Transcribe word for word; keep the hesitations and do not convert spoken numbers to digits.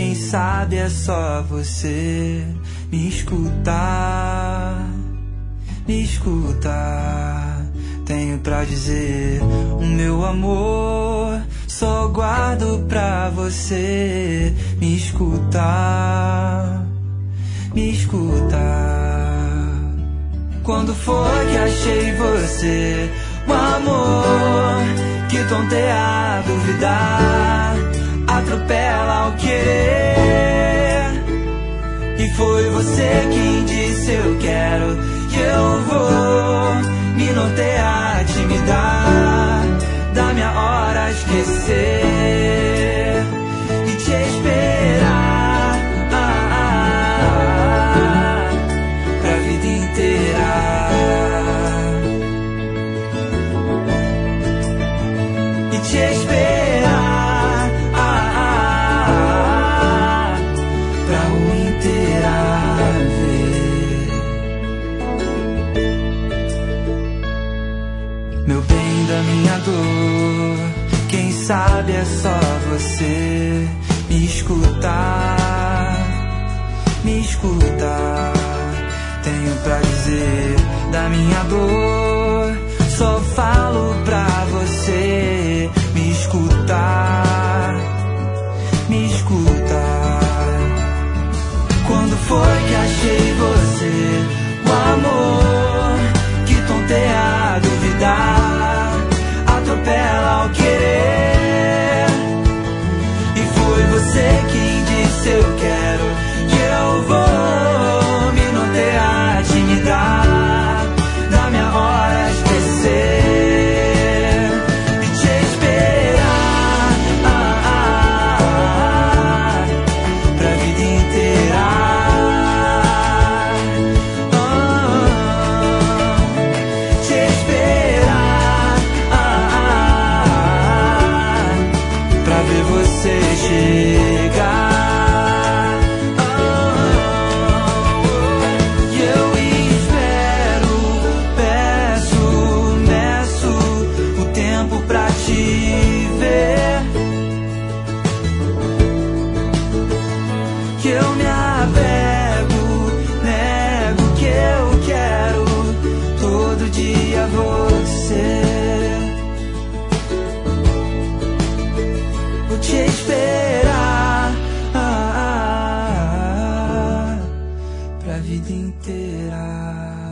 Quem sabe é só você me escutar, me escutar. Tenho pra dizer, o meu amor só guardo pra você me escutar, me escutar. Quando foi que achei você, o amor que tonteia a duvidar, atropela ao querer. E foi você quem disse eu quero, que eu vou me nortear, te me dar, da minha hora a esquecer e te esperar, ah, ah, ah, pra vida inteira. E te esperar, ah, ah, ah, pra rua inteira ver. Meu bem da minha dor, quem sabe é só você me escutar, me escutar. Tenho pra dizer da minha dor, só falo pra você me escutar, me escutar. Quando foi que achei você, o amor que tonteia a duvidar, atropela ao querer. E foi você quem disse eu quero, que eu vou me nortear, te me dar, da minha hora a esquecer e te esperar, ah, ah, ah, pra vida inteira. Oh, te esperar, ah, ah, pra ver você chegar. E eu espero, peço, meço o tempo pra te ver. Que eu me apego, nego que eu quero todo dia você. Vou te esperar, ah, ah, ah, pra vida inteira.